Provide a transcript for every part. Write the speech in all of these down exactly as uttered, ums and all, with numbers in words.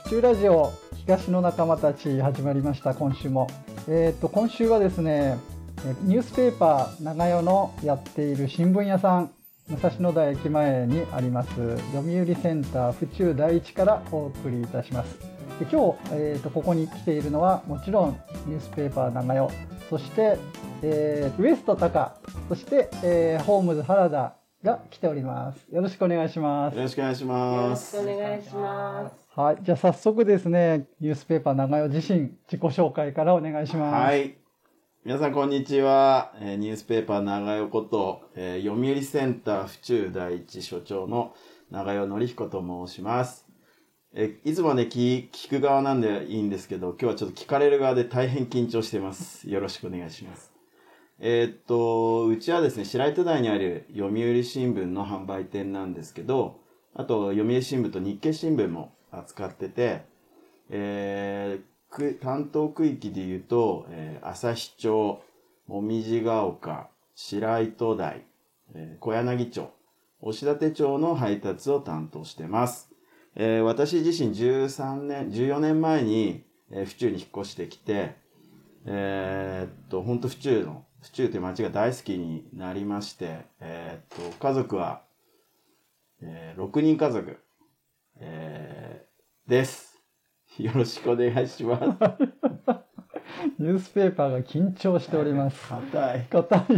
府中ラジオ東の仲間たち始まりました。今週も、えー、と今週はですね、ニュースペーパー長与のやっている新聞屋さん、武蔵野台駅前にあります読売センター府中第一からお送りいたします。で今日、えー、とここに来ているのはもちろんニュースペーパー長与、そして、えー、ウエストタカ、そして、えー、ホームズ原田が来ております。よろしくお願いします。 よろしくお願いします。 よろしくお願いします。 はい、じゃあ早速ですね、ニュースペーパー長与自身自己紹介からお願いします。 はい、皆さんこんにちは。えー、ニュースペーパー長与こと、えー、読売センター府中第一所長の長与典彦と申します。えー、いつもね聞、聞く側なんでいいんですけど、今日はちょっと聞かれる側で大変緊張しています。よろしくお願いします。えー、っと、うちはですね、白糸台にある読売新聞の販売店なんですけど、あと読売新聞と日経新聞も扱ってて、えー、担当区域で言うと、えー、旭町、紅葉ヶ丘、白糸台、えー、小柳町、押立町の配達を担当してます。えー、私自身じゅうさんねん、じゅうよねんまえに、えー、府中に引っ越してきて、えー、っと、本当府中の、府中という街が大好きになりまして、えー、っと、家族は、えー、ろくにん家族、えー、です。よろしくお願いします。 ニュースペーパーが緊張しております。 硬い。 硬い。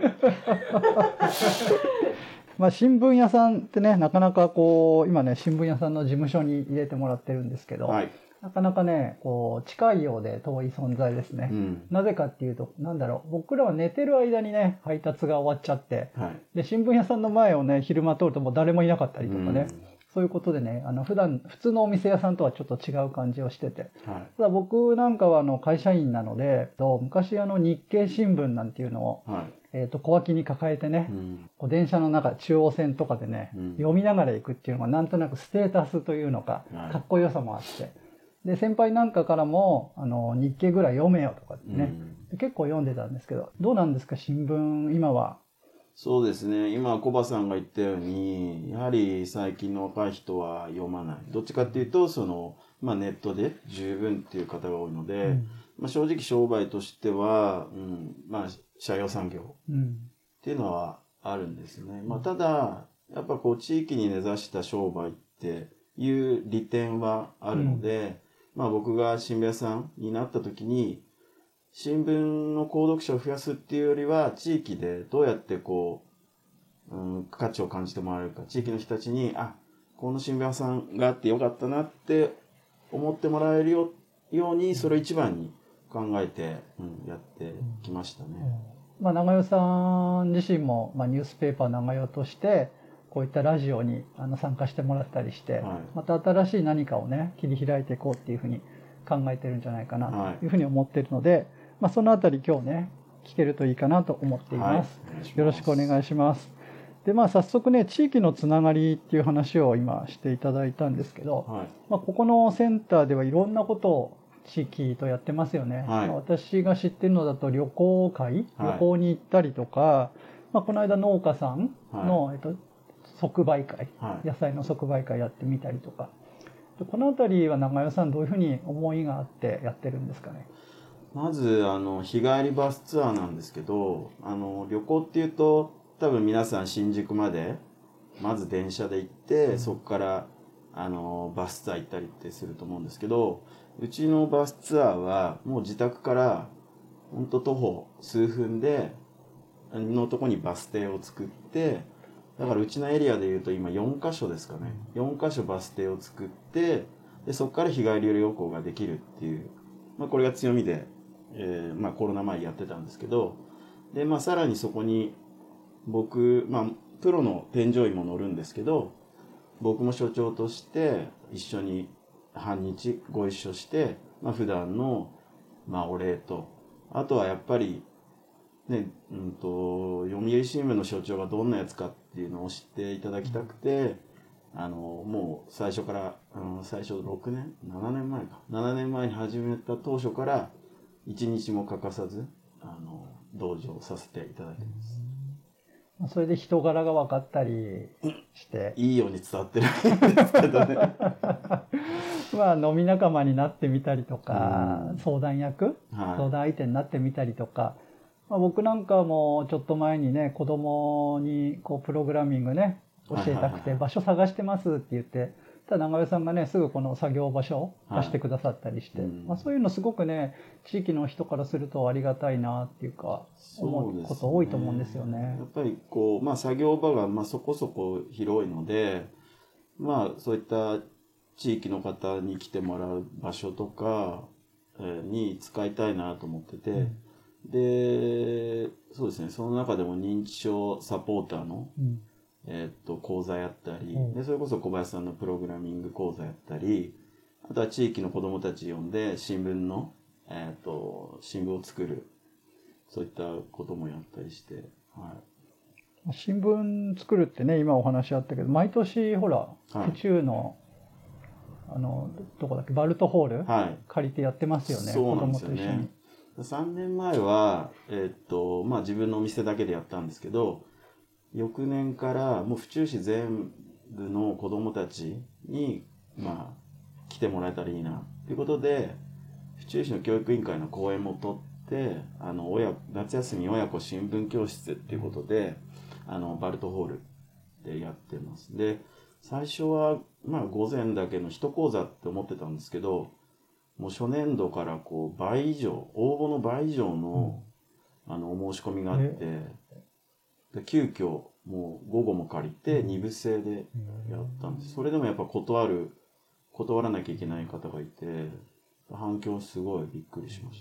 まあ新聞屋さんってね、なかなかこう、今ね、新聞屋さんの事務所に入れてもらってるんですけど、はい、なかなかね、こう、近いようで遠い存在ですね。うん、なぜかっていうと、なんだろう、僕らは寝てる間にね、配達が終わっちゃって、はい、で、新聞屋さんの前をね、昼間通るともう誰もいなかったりとかね、うん、そういうことでね、あの、普段、普通のお店屋さんとはちょっと違う感じをしてて、はい、ただ僕なんかはあの、会社員なので、昔あの、日経新聞なんていうのを、はい、えっと、小脇に抱えてね、うん、こう電車の中、中央線とかでね、うん、読みながら行くっていうのがなんとなくステータスというのか、かっこよさもあって、で、先輩なんかからも、あの、日経ぐらい読めよとかね、うん、結構読んでたんですけど、どうなんですか、新聞、今は。 そうですね、今、コバさんが言ったように、やはり最近の若い人は読まない。どっちかっていうと、その、まあネットで十分っていう方が多いので、うん、まあ正直商売としては、うん、まあ、社用産業っていうのはあるんですね。うん、まあただ、やっぱこう地域に根ざした商売っていう利点はあるので、うん、まあ僕が新聞屋さんになった時に、新聞の購読者を増やすっていうよりは、地域でどうやってこう、うん、価値を感じてもらえるか、地域の人たちに、あ、この新聞屋さんがあってよかったなって思ってもらえるように、それを一番に考えて、うん、やってきましたね。 うん、まあ、長与さん自身も、まあ、ニュースペーパー長与として、こういったラジオにあの参加してもらったりして、はい、また新しい何かをね、切り開いていこうっていうふうに考えてるんじゃないかなというふうに思っているので、はい、まあ、そのあたり今日ね、聞けるといいかなと思っています。はい、よろしくお願いします。で、まあ、早速ね、地域のつながりっていう話を今していただいたんですけど、はい、まあ、ここのセンターではいろんなことを地域とやってますよね。はい、私が知ってるのだと旅行会、旅行に行ったりとか、はい、まあ、この間農家さんの、はい、えっと、即売会、はい、野菜の即売会やってみたりとか、このあたりは長与さんどういうふうに思いがあってやってるんですかね。 まず、あの、日帰りバスツアーなんですけど、あの、旅行っていうと、多分皆さん新宿まで、まず電車で行って、うん、そこから、あの、バスツアー行ったりってすると思うんですけど、うちのバスツアーは、もう自宅から、ほんと徒歩数分で、のとこにバス停を作って、だからうちのエリアで言うと今よんカ所ですかね。よんカ所バス停を作って、で、そこから日帰り旅行ができるっていう、まあこれが強みで、えー、まあコロナ前やってたんですけど、で、まあさらにそこに僕、まあプロの添乗員も乗るんですけど、僕も所長として一緒に半日ご一緒して、まあ普段の、まあお礼と、あとはやっぱり、ね、うんと、読売新聞の所長がどんなやつかっていうのを知っていただきたくて、あの、もう最初から、あの最初ろくねん ?ななねんまえか。ななねんまえに始めた当初から、一日も欠かさず、あの、同乗させていただいてます。 それで人柄が分かったりして。 いいように伝わってるんですけどね。 まあ飲み仲間になってみたりとか、うん、相談役、はい、相談相手になってみたりとか、まあ、僕なんかもちょっと前にね、子供にこうプログラミングね、教えたくて場所探してますって言って、ただ長与さんがね、すぐこの作業場所を貸してくださったりして、はい、まあ、そういうのすごくね、地域の人からするとありがたいなっていうか、思うこと多いと思うんですよね。 やっぱりこう、まあ作業場がまあそこそこ広いので、まあそういった地域の方に来てもらう場所とかに使いたいなと思ってて、うん、で、そうですね、その中でも認知症サポーターの、うんえっと、講座やったり、うん、で、それこそ小林さんのプログラミング講座やったり、あとは地域の子供たち呼んで新聞の、えっと、新聞を作る、そういったこともやったりして、はい。 新聞作るってね、今お話あったけど、毎年ほら、はい、府中の、あの、どこだっけ、バルトホール、はい、借りてやってますよね、 そうなんですよね。子供と一緒に。さんねんまえは、えっと、まあ自分のお店だけでやったんですけど、翌年からもう府中市全部の子どもたちに、まあ、来てもらえたらいいなということで、府中市の教育委員会の講演も取って、あの親夏休み親子新聞教室っていうことで、あのバルトホールでやってます。で、最初はまあ午前だけの一講座って思ってたんですけど、もう初年度からこう倍以上、応募の倍以上の、うん、あのお申し込みがあって。で急遽もう午後も借りて二部制でやったんです。それでもやっぱ断る断らなきゃいけない方がいて反響すごいびっくりしました。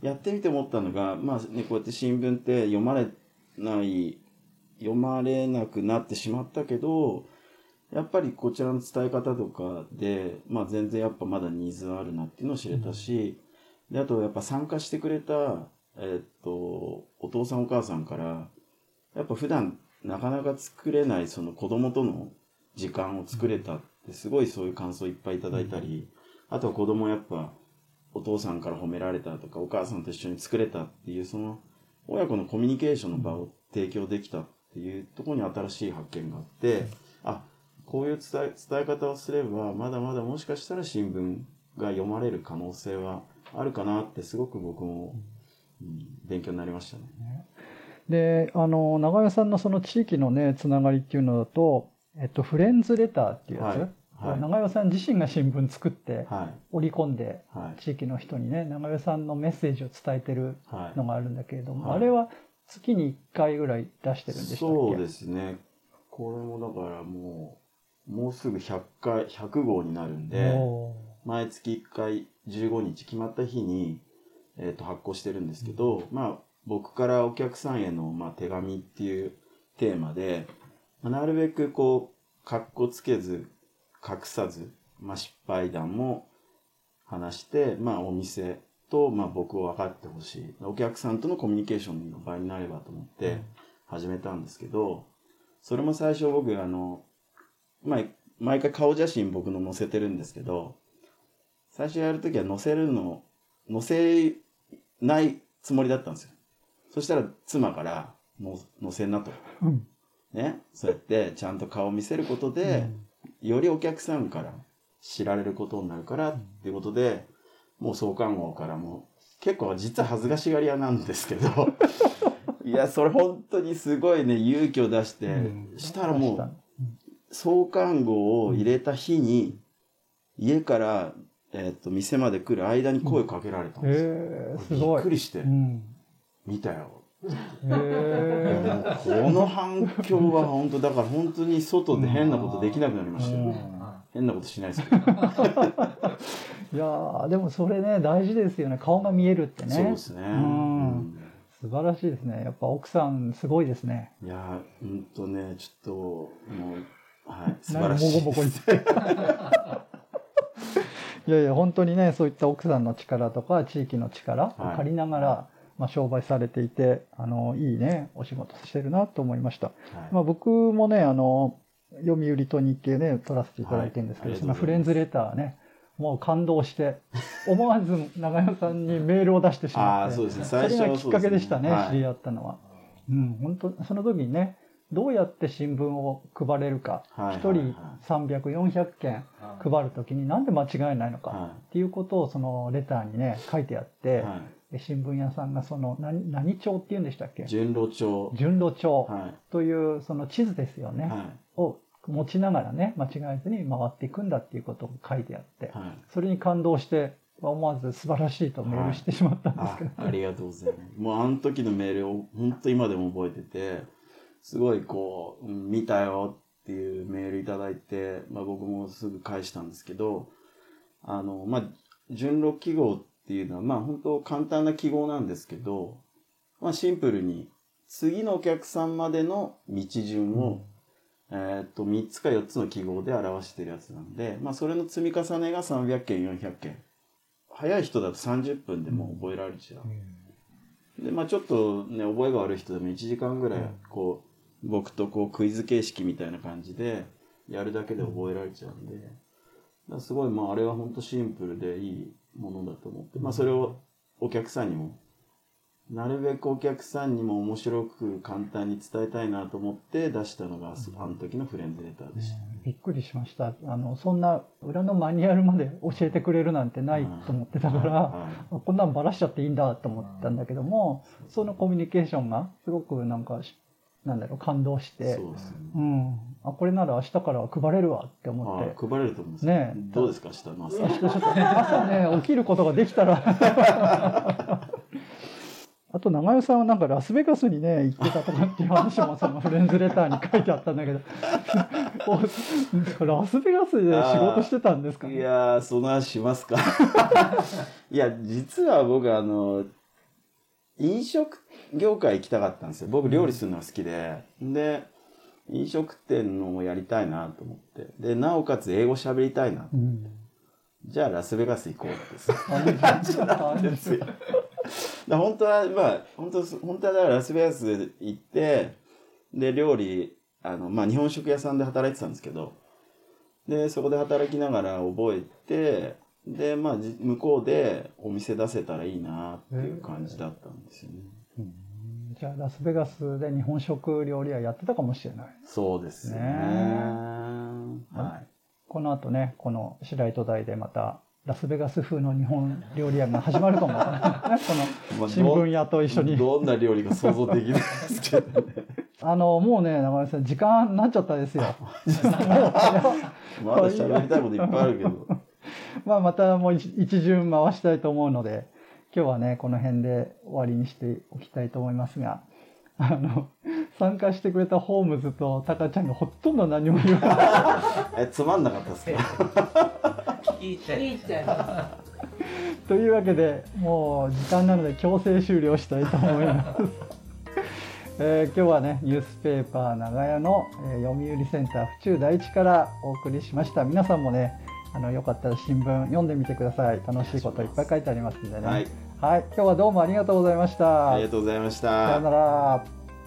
やってみて思ったのが、まあね、こうやって新聞って読まれない読まれなくなってしまったけど、やっぱりこちらの伝え方とかで、まあ、全然やっぱまだニーズあるなっていうのを知れたし、であとやっぱ参加してくれた、えー、っとお父さんお母さんからやっぱ普段なかなか作れないその子供との時間を作れたってすごいそういう感想いっぱいいただいたり、あとは子供やっぱお父さんから褒められたとかお母さんと一緒に作れたっていうその親子のコミュニケーションの場を提供できたっていうところに新しい発見があって、あ、こういう伝え、伝え方をすればまだまだもしかしたら新聞が読まれる可能性はあるかなってすごく僕も、うん、勉強になりましたね。 で、あの、長与さんのその地域のね、つながりっていうのだと、えっと、フレンズレターっていうやつ、はいはい、長与さん自身が新聞作って、織り込んで、はい、地域の人にね、長与さんのメッセージを伝えてるのがあるんだけれども、はい、あれは月にいっかいぐらい出してるんでしたっけ？ そうですね。これもだからもう、もうすぐひゃっかい、ひゃくごうになるんで、毎月いっかいじゅうごにち決まった日に、えっと、発行してるんですけど、うん、まあ、僕からお客さんへの、まあ、手紙っていうテーマで、まあ、なるべくこう、かっこつけず、隠さず、まあ、失敗談も話して、まあ、お店と、まあ、僕を分かってほしい。お客さんとのコミュニケーションの場になればと思って始めたんですけど、それも最初僕、あの、まあ、毎回顔写真僕の載せてるんですけど、最初やるときは載せるの、載せないつもりだったんですよ。そしたら妻からの載せんなと、うん、ね、そうやってちゃんと顔を見せることで、うん、よりお客さんから知られることになるからっていうことで、もう創刊号からも結構実は恥ずかしがり屋なんですけどいやそれ本当にすごいね勇気を出して、うん、したらもう創刊号を入れた日に家からえー、っと店まで来る間に声かけられたんですよ。うんえー、すごいびっくりして。うん見たよ。へこの反響は本当だから本当に外で変なことできなくなりましたよね。変なことしないですけど。いやでもそれね大事ですよね。顔が見えるってね。 そうですね。うん、 素晴らしいですね。やっぱ奥さんすごいですね。 いやうんとねちょっともうはい素晴らしい。もごもご言って。 いやいや本当にねそういった奥さんの力とか地域の力を借りながら、はいまあ、商売されていてあのいいねお仕事してるなと思いました、はいまあ、僕もねあの読売と日経ね取らせていただいてるんですけど、はい、そのフレンズレターねもう感動して思わず長与さんにメールを出してしまってあそうです、ね、最初それがきっかけでしたね、はい、知り合ったのは、うん、本当その時にねどうやって新聞を配れるか、 はいはいはい、 ひとりさんびゃく、よんひゃくけん配るときになんで間違えないのかっていうことをそのレターにね書いてあって、はい、新聞屋さんがその 何, 何帳っていうんでしたっけ？ 順路帳。 順路帳というその地図ですよね、はい、を持ちながらね間違えずに回っていくんだっていうことを書いてあって、はい、それに感動して思わず素晴らしいとメールしてしまったんですけど、ね、 はい、あ, ありがとうございます。もうあの時のメールを本当今でも覚えてて、すごいこう、うん、見たよっていうメールいただいて、まあ、僕もすぐ返したんですけど、あの、まあ、順路記号っていうのは、まあ、本当簡単な記号なんですけど、まあ、シンプルに次のお客さんまでの道順を、うん、えー、っと、みっつかよっつの記号で表してるやつなんで、まあ、それの積み重ねがさんびゃっけん、よんひゃっけん。早い人だとさんじゅっぷんでも覚えられちゃう。うん、で、まあ、ちょっとね、覚えが悪い人でもいちじかんぐらい、こう、僕とこうクイズ形式みたいな感じでやるだけで覚えられちゃうんで、だからすごいまああれは本当シンプルでいいものだと思って、まあそれをお客さんにもなるべくお客さんにも面白く簡単に伝えたいなと思って出したのがあの時のフレンズレターでした。 うん、びっくりしました。あのそんな裏のマニュアルまで教えてくれるなんてないと思ってたから、はいはい、こんなんバラしちゃっていいんだと思ったんだけども、そのコミュニケーションがすごくなんかなんだろう感動して、そうですね、うん、あこれなら明日からは配れるわって思って。 あ配れると思いますね。どうですか明日の朝。 明日ちょっと朝ね起きることができたら。あと長与さんはなんかラスベガスにね行ってたとかっていう話もそのフレンズレターに書いてあったんだけど、ラスベガスで仕事してたんですかね。 いやーその話しますか。いや実は僕あの飲食業界行きたかったんですよ。僕料理するのが好きで、で飲食店のをやりたいなと思って、でなおかつ英語喋りたいな、うん、じゃあラスベガス行こうってそういう感じなんですよ。だ本当はまあ本当本当はだからラスベガス行ってで料理あのまあ日本食屋さんで働いてたんですけど、でそこで働きながら覚えて。でまあ向こうでお店出せたらいいなっていう感じだったんですよね。 うん、じゃあラスベガスで日本食料理屋やってたかもしれない。 そうですね。ねはい。この後ねこの白糸台でまたラスベガス風の日本料理屋が始まるかも。この新聞屋と一緒に。 どんな料理か想像できないですけどね。 あのもうね長井さん時間になっちゃったですよ。 まだ喋りたいこといっぱいあるけど。 まあまたもう一巡回したいと思うので今日はねこの辺で終わりにしておきたいと思いますが、あの参加してくれたホームズとタカちゃんがほとんど何も言わない。 えつまんなかったですか。 いいちゃいいちゃというわけでもう時間なので強制終了したいと思います。えー、今日はねニュースペーパー長屋の、えー、読売センター府中第一からお送りしました。皆さんもねあのよかったら新聞読んでみてください。楽しいこといっぱい書いてありますんでね。はい、はい、今日はどうもありがとうございました。 ありがとうございました。 さよなら。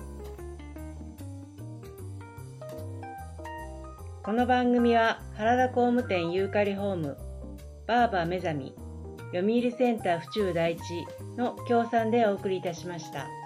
この番組は原田工務店ユーカリホーム、バーバー目覚み、読売センター府中第一の協賛でお送りいたしました。